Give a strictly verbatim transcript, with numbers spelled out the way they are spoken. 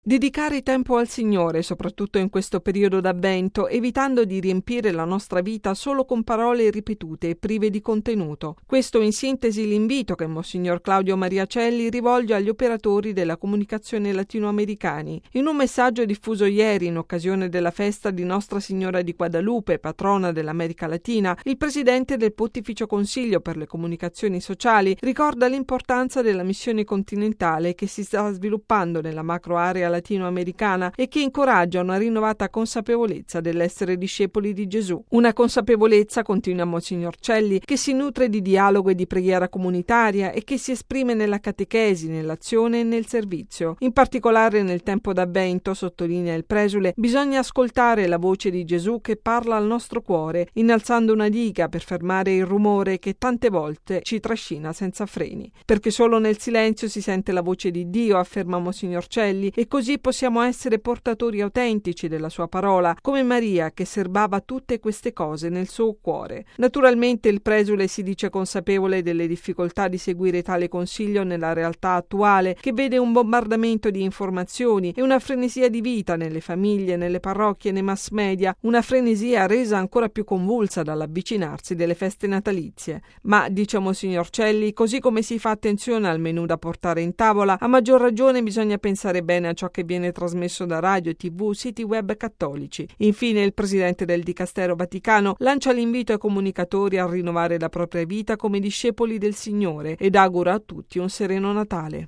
Dedicare tempo al Signore, soprattutto in questo periodo d'Avvento, evitando di riempire la nostra vita solo con parole ripetute e prive di contenuto. Questo in sintesi l'invito che Monsignor Claudio Maria Celli rivolge agli operatori della comunicazione latinoamericani. In un messaggio diffuso ieri in occasione della festa di Nostra Signora di Guadalupe, patrona dell'America Latina, il presidente del Pontificio Consiglio per le Comunicazioni Sociali ricorda l'importanza della missione continentale che si sta sviluppando nella macroarea latinoamericana e che incoraggia una rinnovata consapevolezza dell'essere discepoli di Gesù. Una consapevolezza, continua Monsignor Celli, che si nutre di dialogo e di preghiera comunitaria e che si esprime nella catechesi, nell'azione e nel servizio. In particolare nel tempo d'Avvento, sottolinea il presule, bisogna ascoltare la voce di Gesù che parla al nostro cuore, innalzando una diga per fermare il rumore che tante volte ci trascina senza freni. Perché solo nel silenzio si sente la voce di Dio, afferma Monsignor Celli, e così possiamo essere portatori autentici della sua parola, come Maria che serbava tutte queste cose nel suo cuore. Naturalmente il presule si dice consapevole delle difficoltà di seguire tale consiglio nella realtà attuale, che vede un bombardamento di informazioni e una frenesia di vita nelle famiglie, nelle parrocchie, nei mass media, una frenesia resa ancora più convulsa dall'avvicinarsi delle feste natalizie. Ma, dice Monsignor Celli, così come si fa attenzione al menù da portare in tavola, a maggior ragione bisogna pensare bene a ciò che viene trasmesso da radio, tv, siti web cattolici. Infine il presidente del Dicastero Vaticano lancia l'invito ai comunicatori a rinnovare la propria vita come discepoli del Signore ed augura a tutti un sereno Natale.